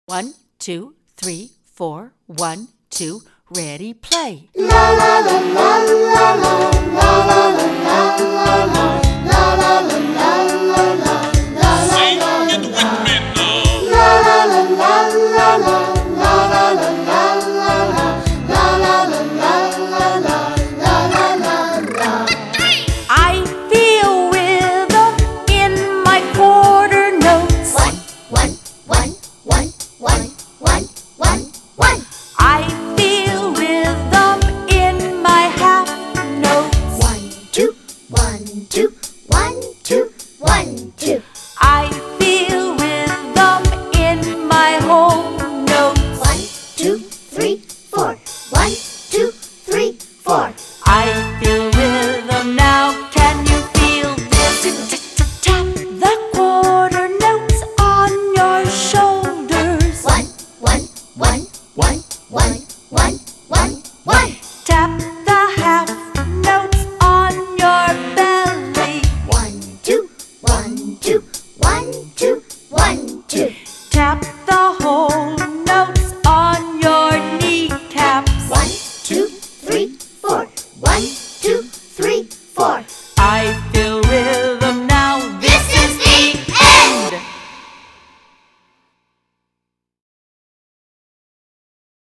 1, 2, 3, 4. 1, 2, ready, play. La la la la la la la la la la la la la la la.